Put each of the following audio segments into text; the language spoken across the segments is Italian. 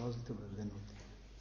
proposito, benvenuti.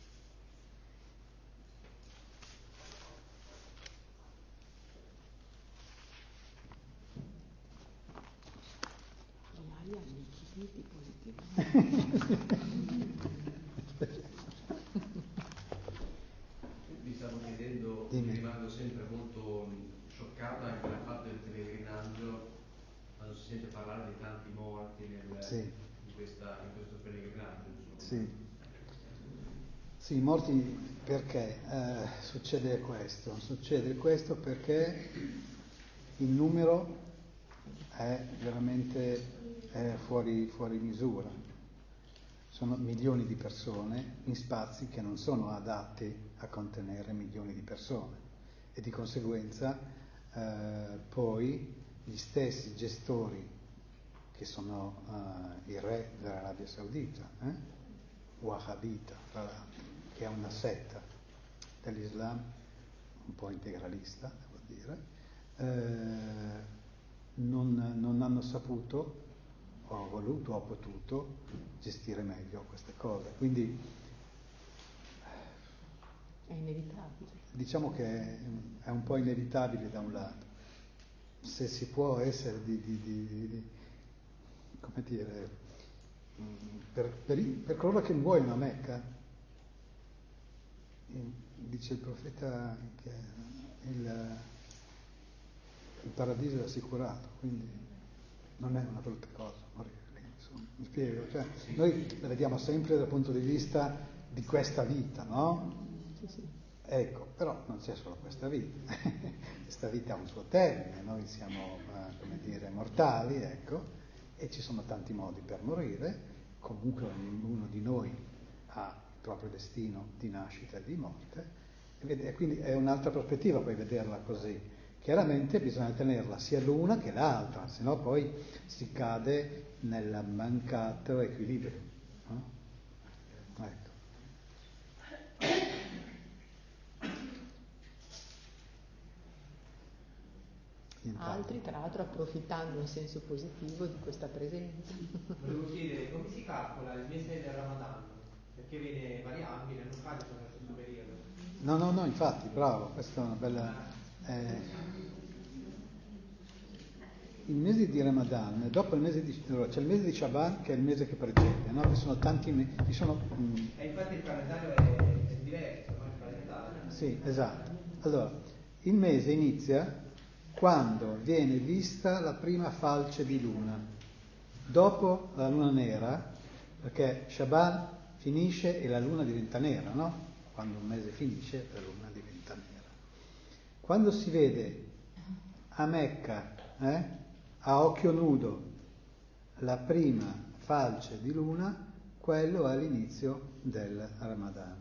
Mi stavo chiedendo, mi rimango sempre molto scioccato anche dal fatto del pellegrinaggio, quando si sente parlare di tanti morti in questo pellegrinaggio. Sì. Sì, morti perché succede questo? Succede questo perché il numero è veramente fuori misura. Sono milioni di persone in spazi che non sono adatti a contenere milioni di persone e di conseguenza poi gli stessi gestori che sono il re dell'Arabia Saudita, Wahhabita, tra l'altro, che è una setta dell'Islam un po' integralista, devo dire, non hanno saputo, o voluto, o potuto gestire meglio queste cose. Quindi è inevitabile. Diciamo che è un po' inevitabile da un lato. Se si può essere come dire, per coloro che muoiono a Mecca, dice il profeta che il paradiso è assicurato, quindi non è una brutta cosa morire lì, insomma, mi spiego, cioè, noi la vediamo sempre dal punto di vista di questa vita, no? Sì. Ecco, però non c'è solo questa vita, questa vita ha un suo termine, noi siamo, come dire, mortali, ecco, e ci sono tanti modi per morire, comunque ognuno di noi ha il proprio destino di nascita e di morte, e quindi è un'altra prospettiva poi vederla così. Chiaramente bisogna tenerla sia l'una che l'altra, sennò poi si cade nel mancato equilibrio. No? Ecco. Altri, tra l'altro, approfittando in senso positivo di questa presenza. Volevo chiedere come si calcola il mese del Ramadan? Perché viene variabile, non cade sempre nello stesso periodo. No, infatti, bravo, questa è una bella... il mese di Ramadan, dopo il mese di... Allora, c'è il mese di Shaban che è il mese che precede, no? Ci sono tanti mesi... E infatti il calendario è diverso, no? Il calendario. Sì, esatto. Allora, il mese inizia quando viene vista la prima falce di luna, dopo la luna nera, perché Shaban finisce e la luna diventa nera, no? Quando un mese finisce la luna diventa nera. Quando si vede a Mecca, a occhio nudo, la prima falce di luna, quello è l'inizio del Ramadan.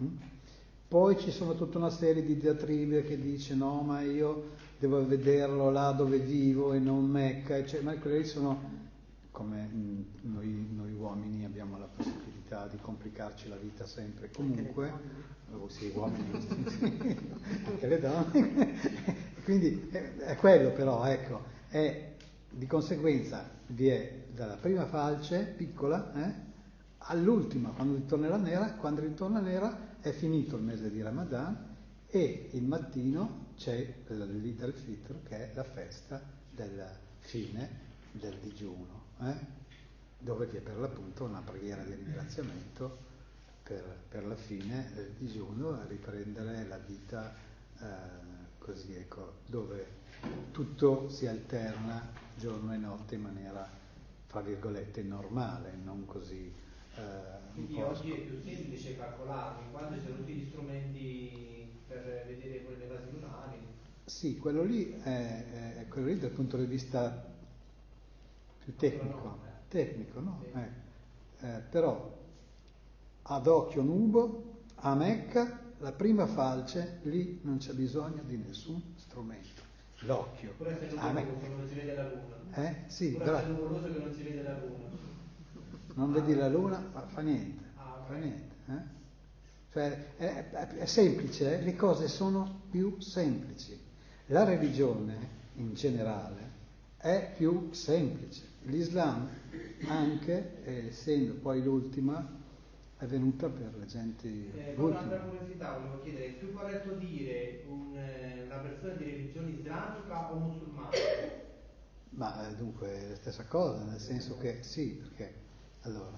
Poi ci sono tutta una serie di diatribe che dice no, ma io devo vederlo là dove vivo e non Mecca, ma quelle sono, come noi uomini abbiamo la possibilità di complicarci la vita sempre e comunque, sì, uomini, anche le donne, quindi è quello però, ecco, è di conseguenza vi è dalla prima falce piccola all'ultima, quando ritorna nera è finito il mese di Ramadan e il mattino c'è l'Eid al-Fitr, che è la festa della fine del digiuno, dove vi è per l'appunto una preghiera di ringraziamento per la fine del digiuno e riprendere la vita così, ecco, dove tutto si alterna giorno e notte in maniera, fra virgolette, normale, non così quindi oggi è più semplice calcolarlo, in quanto ci sono tutti gli strumenti per vedere poi le fasi lunari. Sì, quello lì è quello lì dal punto di vista più tecnico, no? Sì. Però ad occhio nudo, a Mecca, la prima falce, lì non c'è bisogno di nessun strumento. L'occhio. Pure essendo nuvoloso che non si vede la luna. Sì, pure essendo nuvoloso che non si vede la luna. Non vedi la luna, fa niente. Okay. Fa niente. Cioè, è semplice, le cose sono più semplici. La religione, in generale, è più semplice. L'Islam, anche essendo poi l'ultima, è venuta per le genti allora, per curiosità volevo chiedere, è più corretto dire una persona di religione islamica o musulmana? Ma dunque è la stessa cosa, nel senso che sì, perché allora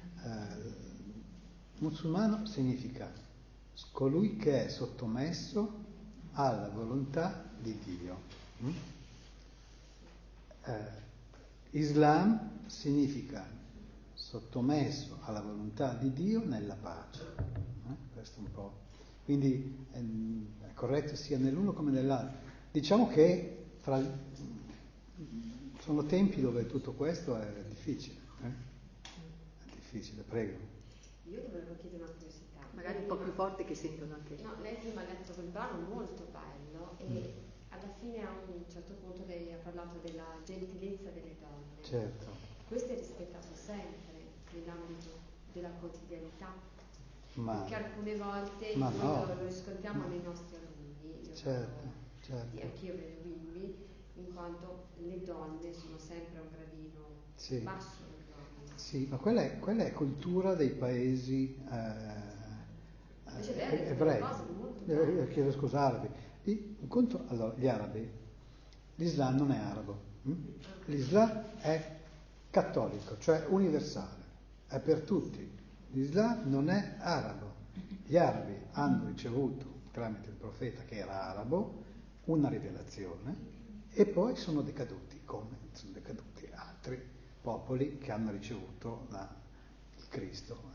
musulmano significa colui che è sottomesso alla volontà di Dio. Islam significa sottomesso alla volontà di Dio nella pace. Questo un po'. Quindi è corretto sia nell'uno come nell'altro. Diciamo che sono tempi dove tutto questo è difficile. È difficile, prego. Io volevo chiedere una curiosità. Magari un po' più forte che sentono anche. No, lei prima ha letto quel brano molto bello e alla fine a un certo punto lei ha parlato della gentilezza delle donne. Certo. Questo è rispettato sempre nell'ambito della quotidianità. Perché alcune volte noi lo riscontriamo nei nostri alunni. Certo. Anch'io vedo bimbi, in quanto le donne sono sempre a un gradino basso. Sì, ma quella è cultura dei paesi ebrei. Chiedo scusa, arabi. Allora, gli arabi, l'Islam non è arabo. L'Islam è cattolico, cioè universale, è per tutti. L'Islam non è arabo. Gli arabi hanno ricevuto, tramite il profeta che era arabo, una rivelazione e poi sono decaduti, come sono decaduti altri popoli che hanno ricevuto il Cristo.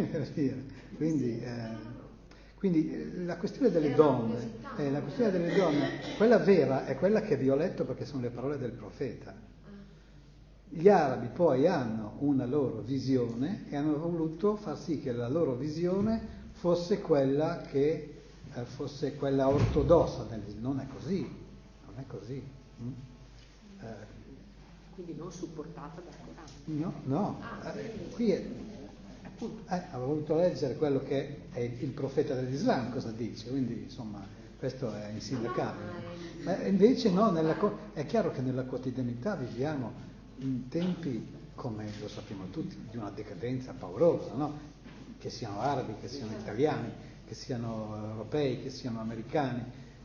Quindi la questione delle donne, quella vera è quella che vi ho letto perché sono le parole del profeta. Gli arabi poi hanno una loro visione e hanno voluto far sì che la loro visione fosse quella che fosse quella ortodossa. Non è così. Quindi non supportata dal Corano. No. Qui ha voluto leggere quello che è il profeta dell'Islam, cosa dice, quindi insomma questo è insindacabile. Ma invece no, è chiaro che nella quotidianità viviamo in tempi, come lo sappiamo tutti, di una decadenza paurosa, no? Che siano arabi, che siano italiani, che siano europei, che siano americani.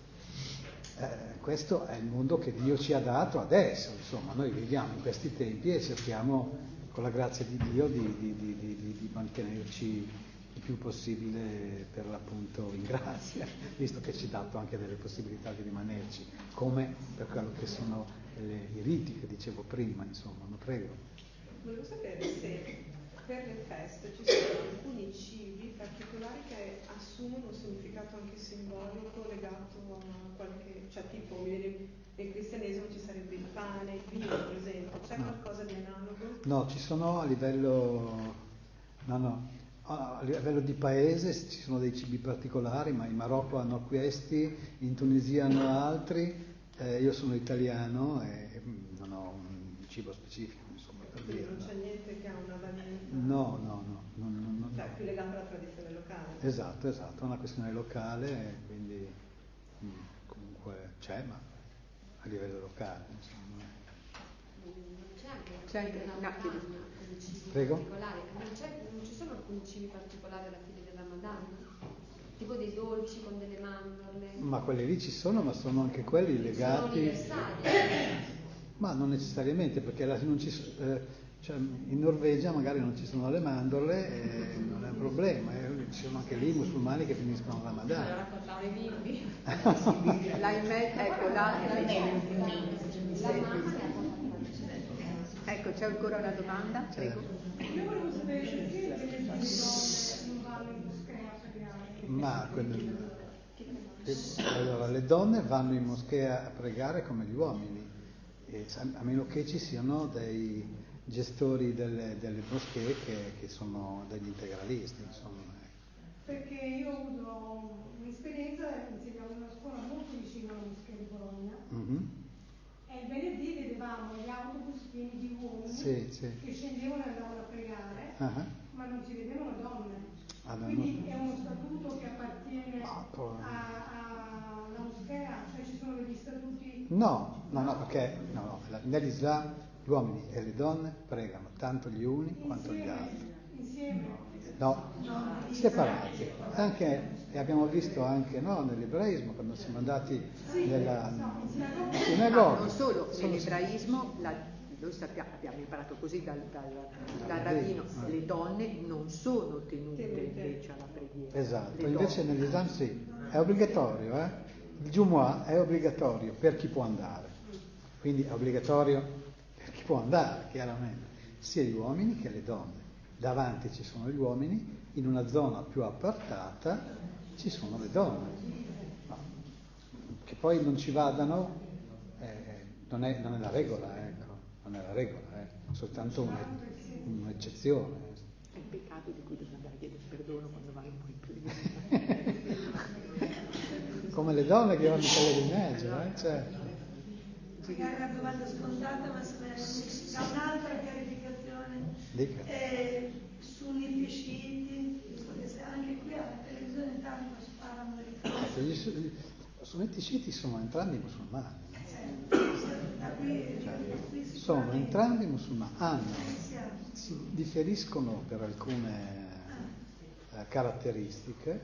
Questo è il mondo che Dio ci ha dato adesso, insomma, noi viviamo in questi tempi e cerchiamo, con la grazia di Dio, di mantenerci il più possibile per l'appunto in grazia, visto che ci ha dato anche delle possibilità di rimanerci, come per quello che sono i riti che dicevo prima, insomma, lo prego. Volevo sapere se per le feste ci sono alcuni cibi particolari che assumono un significato anche simbolico legato a qualche, cioè tipo nel cristianesimo ci sarebbe il pane, il vino per esempio, c'è qualcosa di analogo? No, ci sono a livello di paese ci sono dei cibi particolari, ma in Marocco hanno questi, in Tunisia hanno altri, io sono italiano e non ho un cibo specifico, insomma, per dire. Non c'è niente che ha una valenza? No. Cioè, più legato alla tradizione locale. Esatto, è una questione locale, quindi comunque c'è, ma a livello locale, insomma. C'è anche una cibi Prego? particolari, non ci sono alcuni cibi particolari alla fine della Madonna? Tipo dei dolci con delle mandorle? Ma quelli lì ci sono, ma sono anche quelli legati. Sono universali? Ma non necessariamente, perché non ci cioè in Norvegia magari non ci sono le mandorle e non è un problema, ci sono anche lì musulmani che finiscono la Ramadan. Allora raccontare i bimbi. Ecco, là La mamma ne ha portato. Ecco, c'è ancora una domanda? Prego. Io volevo sapere perché delle donne non vanno in moschea a pregare. Ma allora, le donne vanno in moschea a pregare come gli uomini, a meno che ci siano dei gestori delle moschee che sono degli integralisti, insomma. Perché io ho avuto un'esperienza, insegnavo in una scuola molto vicino alla moschea di Bologna. E il venerdì vedevamo gli autobus pieni di uomini che scendevano e andavano a pregare, ma non si vedevano donne. Quindi è uno statuto che appartiene alla moschea, cioè ci sono degli statuti? No, perché nell'Islam gli uomini e le donne pregano tanto gli uni quanto gli altri. Insieme? No, separati. E abbiamo visto anche nell'ebraismo, quando siamo andati nella sinagoga. Non solo, nell'ebraismo, noi abbiamo imparato così dal rabbino, le donne non sono tenute invece alla preghiera. Esatto, invece nell'Islam sì, è obbligatorio, Il Jumu'ah è obbligatorio per chi può andare, quindi è obbligatorio per chi può andare, chiaramente, sia gli uomini che le donne. Davanti ci sono gli uomini, in una zona più appartata ci sono le donne. No. Che poi non ci vadano non è la regola, non è la regola, è soltanto un'eccezione. È il peccato di cui dobbiamo andare a chiedere perdono quando vanno in preghiera. Come le donne che vanno in pellegrinaggio, certo. Magari una domanda scontata, ma se da un'altra chiarificazione. Dica. Sunniti e sciiti, anche qui alla televisione tanto sparano le cose. Sunniti e sciiti sono entrambi musulmani. Sono entrambi musulmani, si differiscono per alcune caratteristiche,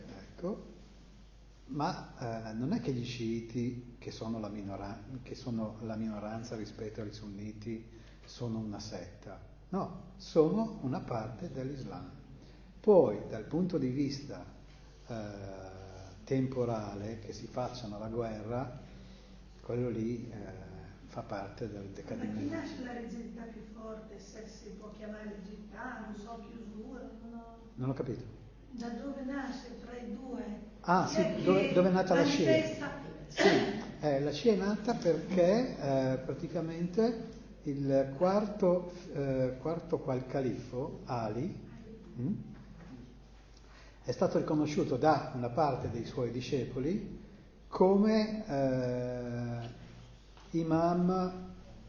ma non è che gli sciiti, che sono la minoranza rispetto ai sunniti, sono una setta. No, sono una parte dell'Islam. Poi, dal punto di vista temporale, che si facciano la guerra, quello lì fa parte del decadimento. Ma chi nasce la rigidità più forte, se si può chiamare rigidità, non so, chiusura? Non ho capito. Da dove nasce tra i due? Sì, dove è nata la Scia? Sì, la Scia è nata perché praticamente il quarto califfo, Ali, è stato riconosciuto da una parte dei suoi discepoli come imam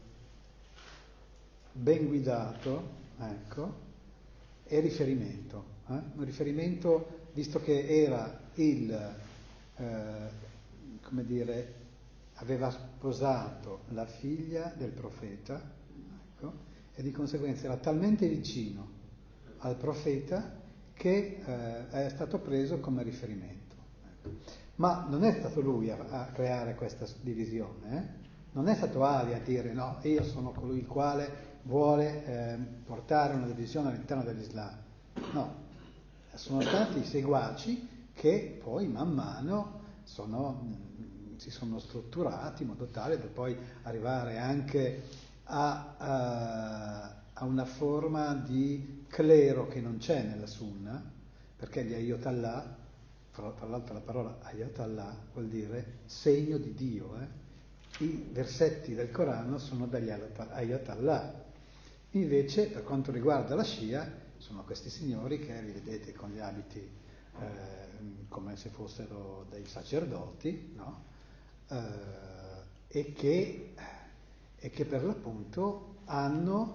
ben guidato, e riferimento. Un riferimento, visto che era aveva sposato la figlia del profeta, e di conseguenza era talmente vicino al profeta che è stato preso come riferimento. Ma non è stato lui a creare questa divisione, Non è stato Ali a dire no, io sono colui il quale vuole portare una divisione all'interno dell'Islam. No, sono stati i seguaci che poi man mano si sono strutturati in modo tale da poi arrivare anche a una forma di clero che non c'è nella Sunna, perché gli Ayatollah, tra l'altro la parola Ayatollah vuol dire segno di Dio, I versetti del Corano sono dagli Ayatollah. Invece, per quanto riguarda la Scia, sono questi signori che li vedete con gli abiti come se fossero dei sacerdoti, no? E che per l'appunto hanno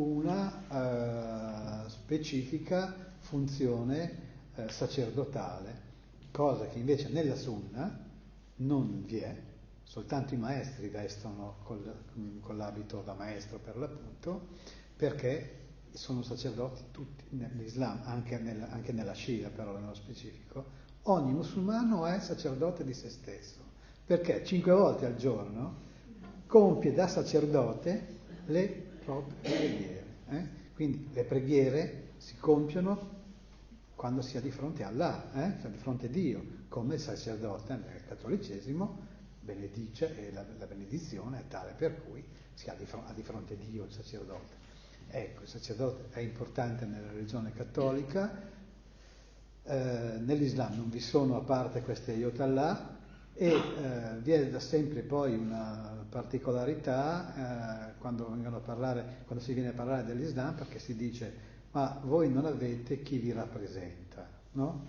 una specifica funzione sacerdotale, cosa che invece nella Sunna non vi è. Soltanto i maestri vestono con l'abito da maestro per l'appunto, perché sono sacerdoti tutti nell'Islam, anche nella Scia però nello specifico. Ogni musulmano è sacerdote di se stesso, perché 5 volte al giorno compie da sacerdote le proprie preghiere. Quindi le preghiere si compiono quando si è di fronte a Allah, si è di fronte a Dio, come il sacerdote nel cattolicesimo benedice, e la benedizione è tale per cui si ha di fronte a Dio il sacerdote. Ecco, il sacerdote è importante nella religione cattolica, nell'Islam non vi sono a parte questi Ayatollah, e vi è da sempre poi una particolarità quando si viene a parlare dell'Islam, perché si dice ma voi non avete chi vi rappresenta, no?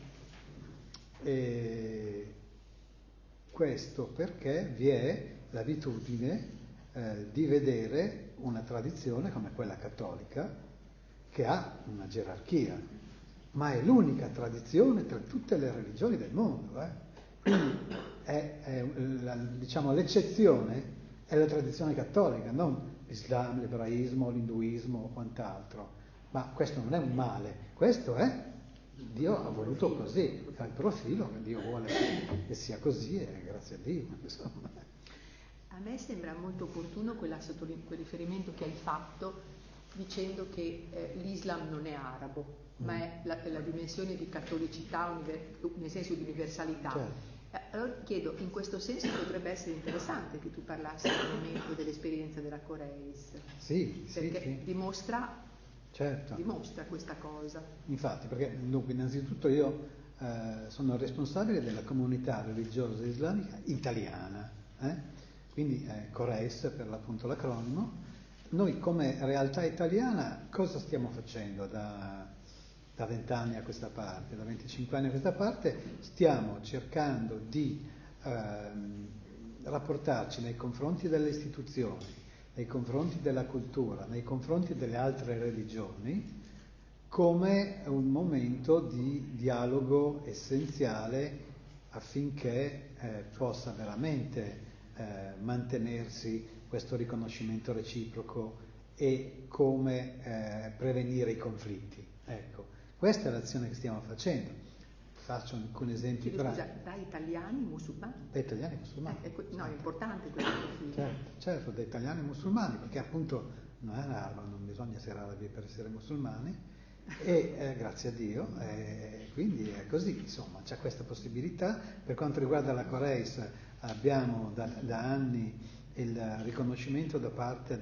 E questo perché vi è l'abitudine di vedere una tradizione come quella cattolica che ha una gerarchia, ma è l'unica tradizione tra tutte le religioni del mondo. Quindi l'eccezione è la tradizione cattolica, non l'Islam, l'ebraismo, l'induismo o quant'altro. Ma questo non è un male, questo è Dio ha voluto così, è il profilo che Dio vuole che sia così e grazie a Dio. Insomma. A me sembra molto opportuno quel riferimento che hai fatto dicendo che l'Islam non è arabo, ma è la dimensione di cattolicità nel senso di universalità. Certo. Allora chiedo, in questo senso potrebbe essere interessante che tu parlassi al momento dell'esperienza della Coreis. Sì, perché sì. dimostra questa cosa. Infatti, perché dunque innanzitutto io sono responsabile della comunità religiosa islamica italiana, quindi Coreis per l'appunto l'acronimo. Noi come realtà italiana cosa stiamo facendo da 20 anni a questa parte, da 25 anni a questa parte? Stiamo cercando di rapportarci nei confronti delle istituzioni, nei confronti della cultura, nei confronti delle altre religioni, come un momento di dialogo essenziale affinché possa veramente mantenersi questo riconoscimento reciproco e come prevenire i conflitti. Ecco, questa è l'azione che stiamo facendo. Faccio alcuni esempi pratici. Da italiani musulmani? Da italiani musulmani. No, è importante questo profilo. Certo, da italiani musulmani, perché appunto non è arabo, non bisogna essere arabi per essere musulmani, e grazie a Dio, quindi è così, insomma, c'è questa possibilità. Per quanto riguarda la Coreis, abbiamo da anni il riconoscimento da parte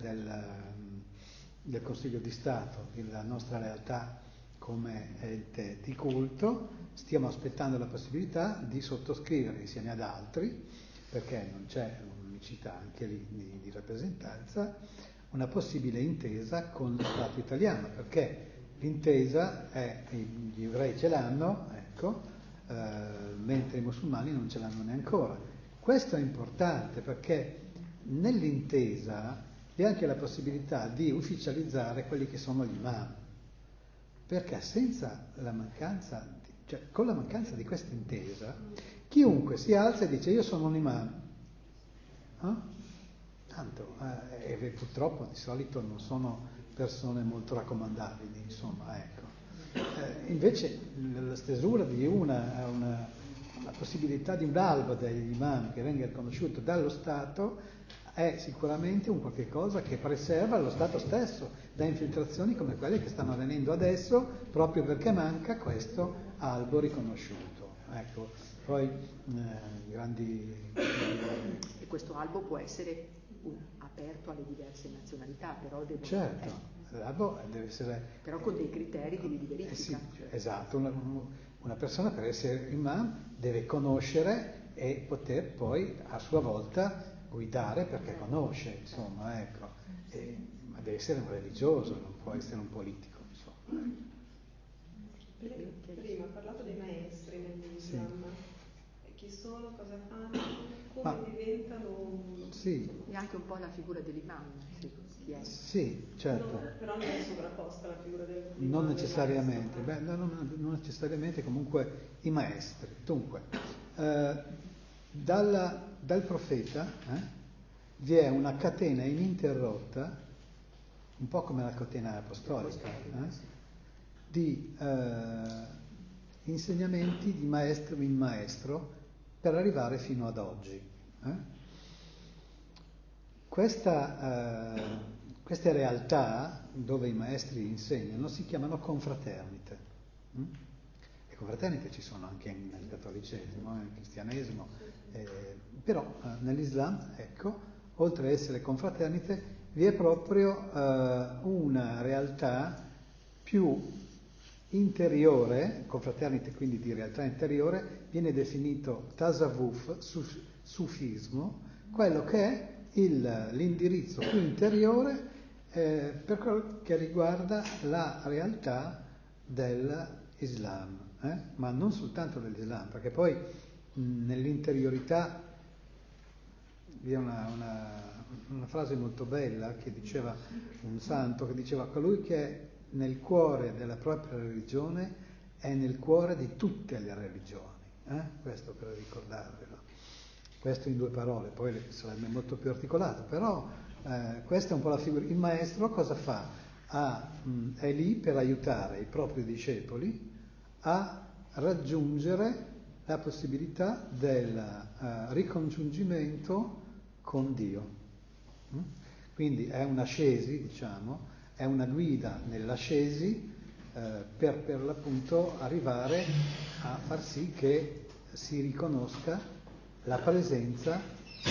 del Consiglio di Stato della nostra realtà come ente di culto. Stiamo aspettando la possibilità di sottoscrivere insieme ad altri, perché non c'è un'unicità anche lì di rappresentanza, una possibile intesa con lo Stato italiano, perché l'intesa è, gli ebrei ce l'hanno, ecco, mentre i musulmani non ce l'hanno neanche. Questo è importante perché nell'intesa vi è anche la possibilità di ufficializzare quelli che sono gli imam, perché senza la mancanza, con la mancanza di questa intesa, chiunque si alza e dice io sono un imam, tanto, e purtroppo di solito non sono persone molto raccomandabili, insomma, ecco. Invece la stesura di la possibilità di un albo degli imam che venga riconosciuto dallo Stato è sicuramente un qualche cosa che preserva lo Stato stesso da infiltrazioni come quelle che stanno avvenendo adesso, proprio perché manca questo albo riconosciuto. Ecco, poi grandi... E questo albo può essere aperto alle diverse nazionalità, però deve... Certo, l'albo deve essere... Però con dei criteri di verifica. Sì, esatto, una persona per essere imam deve conoscere e poter poi a sua volta guidare perché conosce, insomma, ecco. Ma deve essere un religioso, non può essere un politico, insomma. Prima ha parlato dei maestri nell'Islam. Sì. Chi sono, cosa fanno, come diventano... Sì. E anche un po' la figura dell'imam, chi è. Sì, certo. No, però non è sovrapposta la figura dell'imam. Non necessariamente, non necessariamente, comunque i maestri. Dunque, dal profeta vi è una catena ininterrotta, un po' come la catena apostolica, di insegnamenti di maestro in maestro per arrivare fino ad oggi. Queste realtà dove i maestri insegnano si chiamano confraternite. Le confraternite ci sono anche nel cattolicesimo, nel cristianesimo, però nell'Islam, ecco, oltre ad essere confraternite, vi è proprio una realtà più interiore, confraternite quindi di realtà interiore, viene definito tasawwuf, sufismo, quello che è l'indirizzo più interiore per quello che riguarda la realtà dell'Islam, ma non soltanto dell'Islam, perché poi nell'interiorità vi è una frase molto bella che diceva un santo, che diceva colui che è nel cuore della propria religione è nel cuore di tutte le religioni, questo per ricordarvelo. Questo in 2 parole, poi sarebbe molto più articolato, però questa è un po' la figura. Il maestro cosa fa? è lì per aiutare i propri discepoli a raggiungere la possibilità del ricongiungimento con Dio. Quindi è un'ascesi, diciamo, è una guida nell'ascesi per l'appunto arrivare a far sì che si riconosca la presenza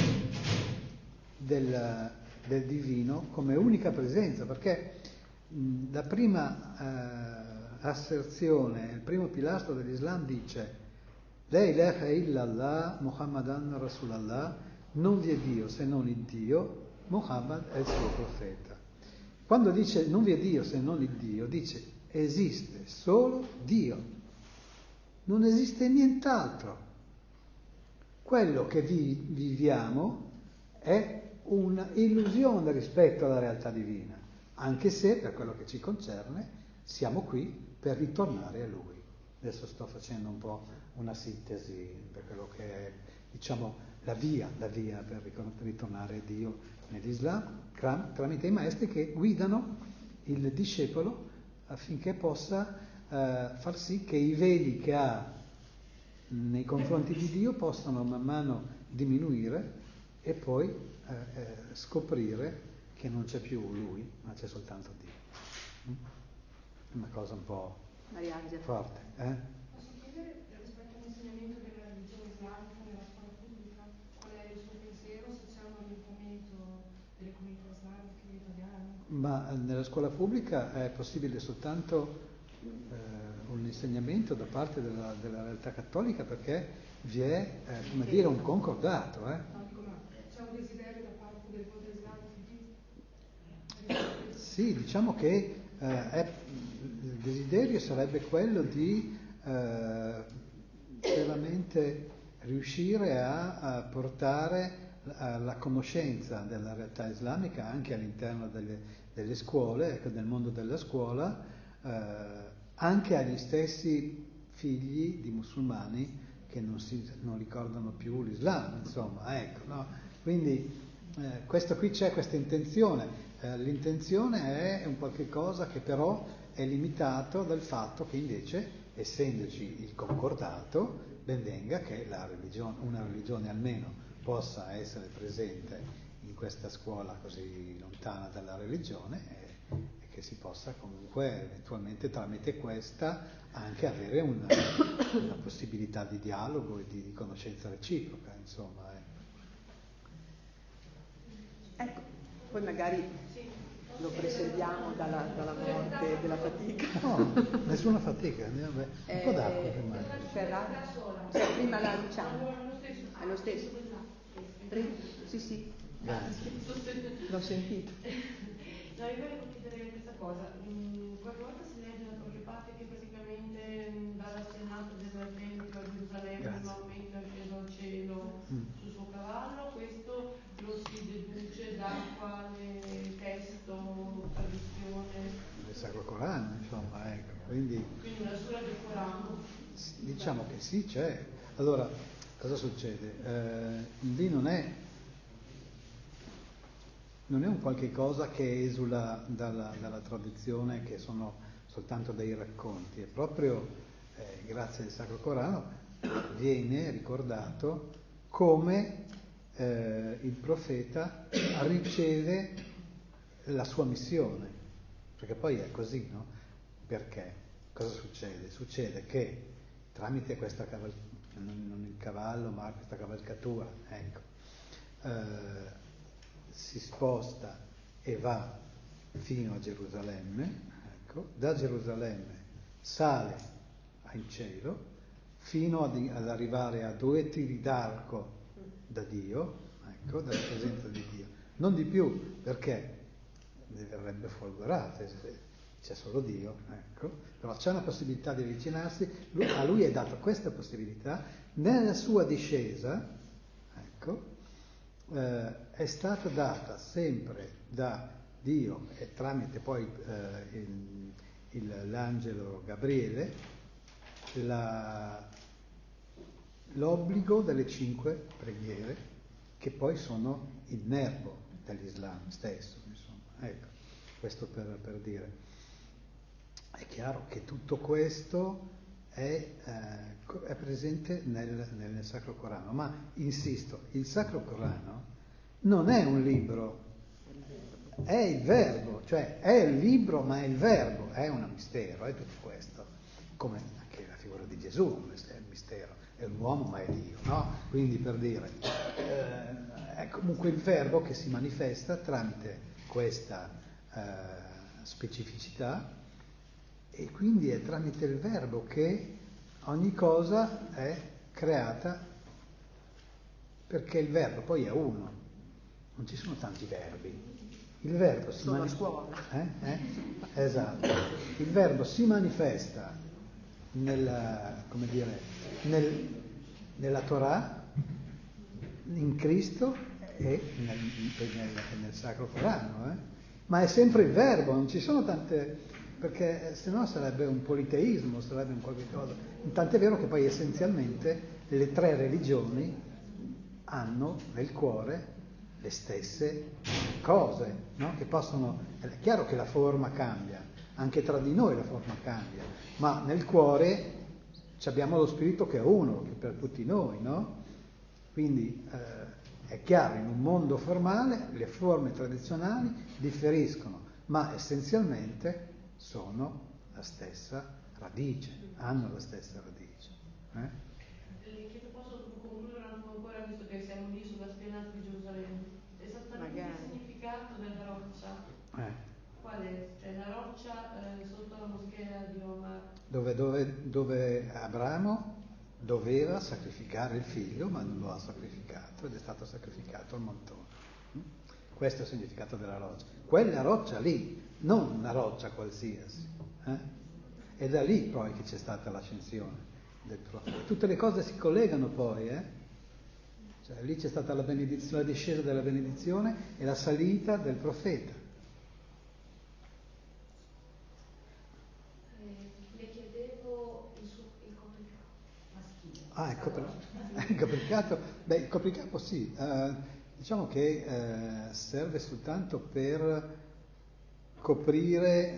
del divino come unica presenza, perché la prima asserzione, il primo pilastro dell'Islam dice La ilaha illallah Muhammadan Rasulallah, non vi è Dio se non il Dio, Muhammad è il suo profeta. Quando dice non vi è Dio se non il Dio, dice esiste solo Dio, non esiste nient'altro. Quello che viviamo è un'illusione rispetto alla realtà divina, anche se per quello che ci concerne siamo qui per ritornare a Lui. Adesso sto facendo un po' una sintesi per quello che è, diciamo, la via per ritornare a Dio nell'Islam, tramite i maestri che guidano il discepolo affinché possa far sì che i veli che ha nei confronti di Dio possano man mano diminuire e poi scoprire che non c'è più Lui, ma c'è soltanto Dio. Una cosa un po' forte. Posso chiedere rispetto all'insegnamento della religione islamica nella scuola pubblica? Qual è il suo pensiero, se c'è un orientamento delle comunità islamiche italiane? Ma nella scuola pubblica è possibile soltanto un insegnamento da parte della realtà cattolica, perché vi è, come dire, un concordato. No, dico, ma c'è un desiderio da parte del mondo islamico di... Sì, diciamo che il desiderio sarebbe quello di veramente riuscire a portare la conoscenza della realtà islamica anche all'interno delle scuole, ecco, del mondo della scuola, anche agli stessi figli di musulmani che non ricordano più l'Islam, insomma, ecco, no? Quindi questo qui c'è questa intenzione. L'intenzione è un qualche cosa che però è limitato dal fatto che invece, essendoci il concordato, ben venga che una religione almeno possa essere presente in questa scuola così lontana dalla religione e che si possa comunque eventualmente tramite questa anche avere una possibilità di dialogo e di conoscenza reciproca, insomma. Ecco, poi magari lo preserviamo dalla morte, della fatica. No, nessuna fatica, un po' d'acqua prima. Prima la diciamo. È lo stesso. Sì. Grazie. L'ho sentito. No, io volevo chiedere questa cosa. Qualche volta si legge da qualche parte che praticamente dalla scenata del Tempio a Gerusalemme Maometto è sceso al cielo sul suo cavallo. Questo lo si deduce da quale testo, tradizione? Il Sacro Corano, insomma, ecco. Quindi una sura del Corano? Diciamo che sì, c'è. Allora, cosa succede? Lì non è un qualche cosa che esula dalla tradizione, che sono soltanto dei racconti, è proprio grazie al Sacro Corano viene ricordato come il profeta riceve la sua missione, perché poi è così, no? Perché? Cosa succede? Succede che tramite questa non il cavallo, ma questa cavalcatura, ecco, si sposta e va fino a Gerusalemme, ecco, da Gerusalemme sale in cielo fino ad arrivare a 2 tiri d'arco da Dio, ecco, dalla presenza di Dio, non di più, perché ne verrebbe folgorato, c'è solo Dio, ecco, però c'è una possibilità di avvicinarsi, a lui è data questa possibilità, nella sua discesa, ecco, è stata data sempre da Dio e tramite poi l'angelo Gabriele l'obbligo delle 5 preghiere che poi sono il nervo dell'Islam stesso, insomma, ecco. questo per dire. È chiaro che tutto questo è presente nel Sacro Corano, ma insisto, il Sacro Corano non è un libro, è il verbo, cioè è il libro ma è il verbo, è un mistero, è tutto questo, come anche la figura di Gesù è un mistero, è un uomo ma è Dio, no? Quindi per dire, è comunque il verbo che si manifesta tramite questa specificità, e quindi è tramite il verbo che ogni cosa è creata, perché il verbo poi è uno, non ci sono tanti verbi. Il verbo si esatto. Il verbo si manifesta nella Torah, in Cristo e nel Sacro Corano, ma è sempre il verbo, non ci sono tante, perché se no sarebbe un politeismo, sarebbe un qualche cosa. Tant'è vero che poi essenzialmente le tre religioni hanno nel cuore le stesse cose, no? Che possono, è chiaro che la forma cambia, anche tra di noi la forma cambia, ma nel cuore abbiamo lo spirito che è uno, che per tutti noi, no? Quindi è chiaro, in un mondo formale le forme tradizionali differiscono, ma essenzialmente sono la stessa radice, hanno la stessa radice. Che posso concludere ancora, visto che siamo lì sulla spianata di Gerusalemme? Esattamente il significato della roccia? Qual è? Cioè la roccia sotto la moschea di Omar? Dove Abramo doveva sacrificare il figlio, ma non lo ha sacrificato ed è stato sacrificato al montone. Questo è il significato della roccia. Quella roccia lì, non una roccia qualsiasi. È da lì poi che c'è stata l'ascensione del profeta. Tutte le cose si collegano poi, Cioè, lì c'è stata la discesa della benedizione e la salita del profeta. Le chiedevo il copricapo maschile. Il copricapo. Beh, il copricapo sì. Diciamo che serve soltanto per coprire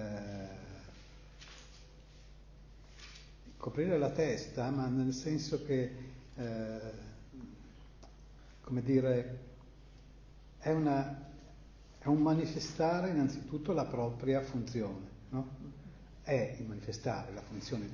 la testa, ma nel senso che, come dire, è un manifestare innanzitutto la propria funzione, no? È il manifestare la funzione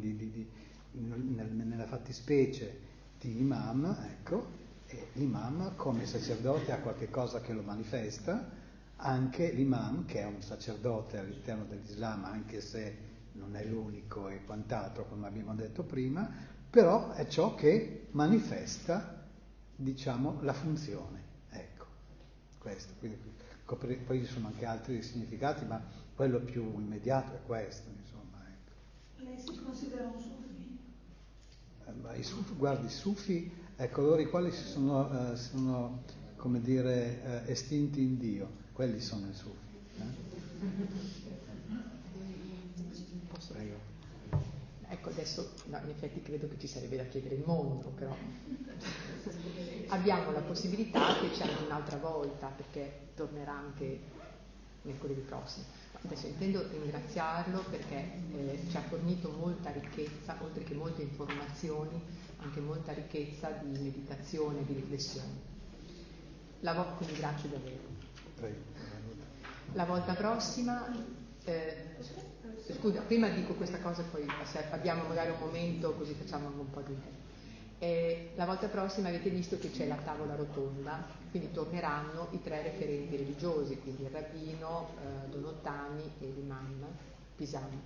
nella fattispecie di imam, ecco, e l'imam come sacerdote ha qualche cosa che lo manifesta, anche l'imam che è un sacerdote all'interno dell'Islam, anche se non è l'unico e quant'altro, come abbiamo detto prima, però è ciò che manifesta, diciamo, la funzione. Ecco, questo. Quindi, poi ci sono anche altri significati, ma quello più immediato è questo, insomma. Ecco. Lei si considera un sufi? I sufi, guardi, i sufi è coloro i quali sono come dire, estinti in Dio, quelli sono i sufi. Prego. Ecco, adesso no, in effetti credo che ci sarebbe da chiedere il mondo, però abbiamo la possibilità che c'è anche un'altra volta, perché tornerà anche mercoledì prossimo. Adesso intendo ringraziarlo perché ci ha fornito molta ricchezza, oltre che molte informazioni, anche molta ricchezza di meditazione, di riflessione. Quindi grazie davvero. Prego. La volta prossima, scusa, prima dico questa cosa, poi se abbiamo magari un momento così facciamo un po' di... la volta prossima avete visto che c'è la tavola rotonda, quindi torneranno i tre referenti religiosi, quindi il rabbino, Don Ottani e l'imam Pisano.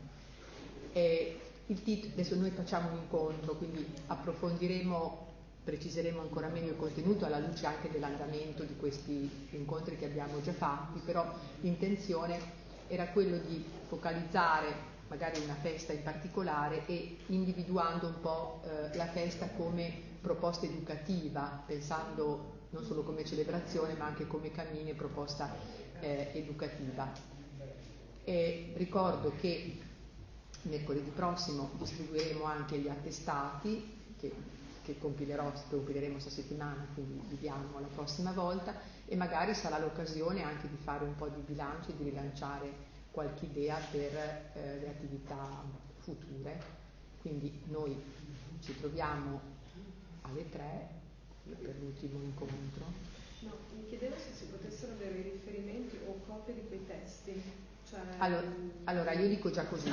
Adesso noi facciamo un incontro, quindi preciseremo ancora meglio il contenuto alla luce anche dell'andamento di questi incontri che abbiamo già fatti, però l'intenzione era quello di focalizzare magari una festa in particolare e individuando un po' la festa come proposta educativa, pensando non solo come celebrazione ma anche come cammino e proposta educativa. Ricordo che mercoledì prossimo distribuiremo anche gli attestati che che compileremo questa settimana, quindi vediamo la prossima volta, e magari sarà l'occasione anche di fare un po' di bilancio e di rilanciare qualche idea per le attività future. Quindi noi ci troviamo alle 3 per l'ultimo incontro. No, mi chiedevo se si potessero avere riferimenti o copie di quei testi. Cioè, allora io dico già così,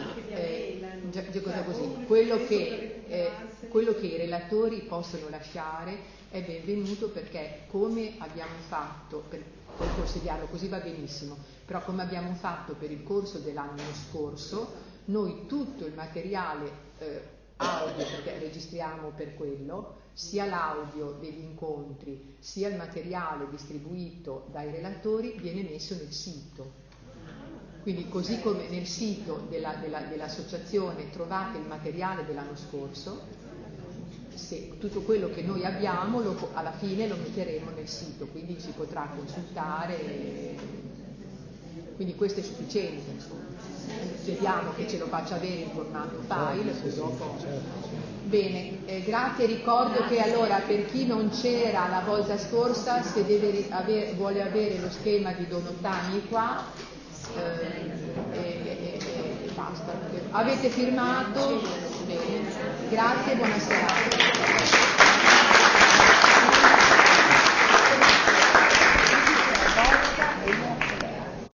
così. Quello che i relatori possono lasciare è benvenuto, perché come abbiamo fatto, poi consigliarlo così va benissimo, però come abbiamo fatto per il corso dell'anno scorso, noi tutto il materiale audio, perché registriamo per quello, sia l'audio degli incontri sia il materiale distribuito dai relatori viene messo nel sito. Quindi così come nel sito dell'associazione trovate il materiale dell'anno scorso, se tutto quello che noi abbiamo alla fine lo metteremo nel sito, quindi si potrà consultare, quindi questo è sufficiente, insomma. Vediamo che ce lo faccia avere in formato file, poi dopo. Bene, grazie. Ricordo che allora per chi non c'era la volta scorsa, se vuole avere lo schema di Donottani qua, e basta. Avete firmato? Bene. Grazie e buona serata.